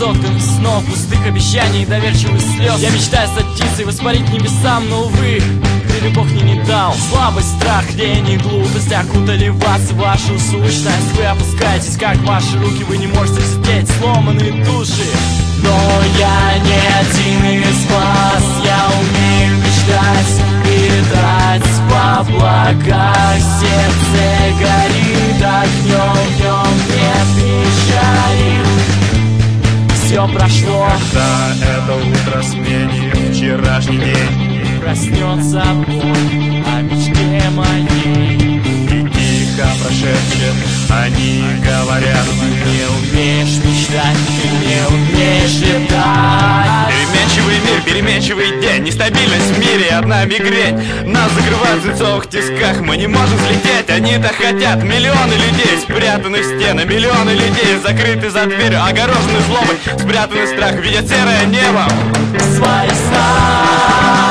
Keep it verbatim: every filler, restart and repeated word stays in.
соткан из снов, пустых обещаний и доверчивых слез. Я мечтаю стать птицей, воспарить небесам, но, увы, крылья Бог мне не дал. Слабость, страх, лень и глупость окутали вас и вашу сущность. Вы опускаетесь, как ваши руки, вы не можете сидеть, сломанные души. Но я не один из вас, я умею мечтать и летать в облаках. Сердце горит огнем, в нем нет печали. Все прошло, когда это утро сменит вчерашний день, проснется боль о мечте моей. и тихо прошепчет, они говорят: Ты не умеешь мечтать, ты не умеешь летать. переменчивый мир, переменчивый день, нестабильность в мире, одна мигрень. Нас закрывают в лицовых тисках, мы не можем взлететь, они-то хотят. Миллионы людей спрятаны в стены, миллионы людей закрыты за дверью, огорожены злобой, спрятаны в страх, видят серое небо. Свои сна